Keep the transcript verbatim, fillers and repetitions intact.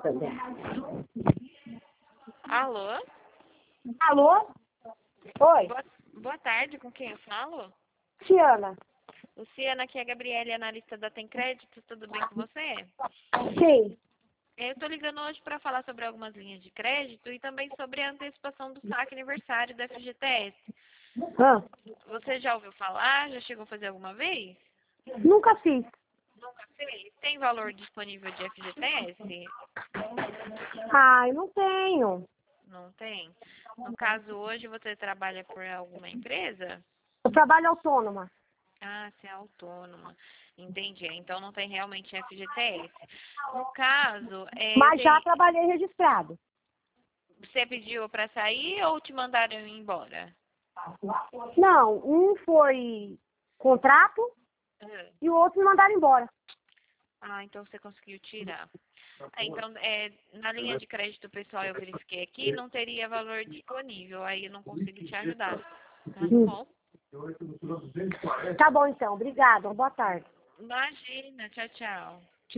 também. Alô? Alô? Oi, Boa, boa tarde, com quem eu falo? Tiana. Luciana, aqui é a Gabriele, analista da Tem Crédito, tudo bem com você? Sim. Eu estou ligando hoje para falar sobre algumas linhas de crédito e também sobre a antecipação do saque aniversário da F G T S. Ah, Você já ouviu falar? Já chegou a fazer alguma vez? nunca fiz. Nunca fez? Tem valor disponível de F G T S? Ai, não tenho. Não tem? No caso, hoje você trabalha por alguma empresa? Eu trabalho autônoma. Ah, você é autônoma. Entendi. Então não tem realmente F G T S. No caso, é, eu Mas já tenho... trabalhei registrado. você pediu para sair ou te mandaram embora? Não, um foi contrato Ah, e o outro me mandaram embora. Ah, então você conseguiu tirar. Ah, então, é, na linha de crédito pessoal eu verifiquei aqui, não teria valor disponível. Aí eu não consigo te ajudar. Tá Hum. bom? Tá bom então, obrigada. Boa tarde. Imagina. Tchau, tchau.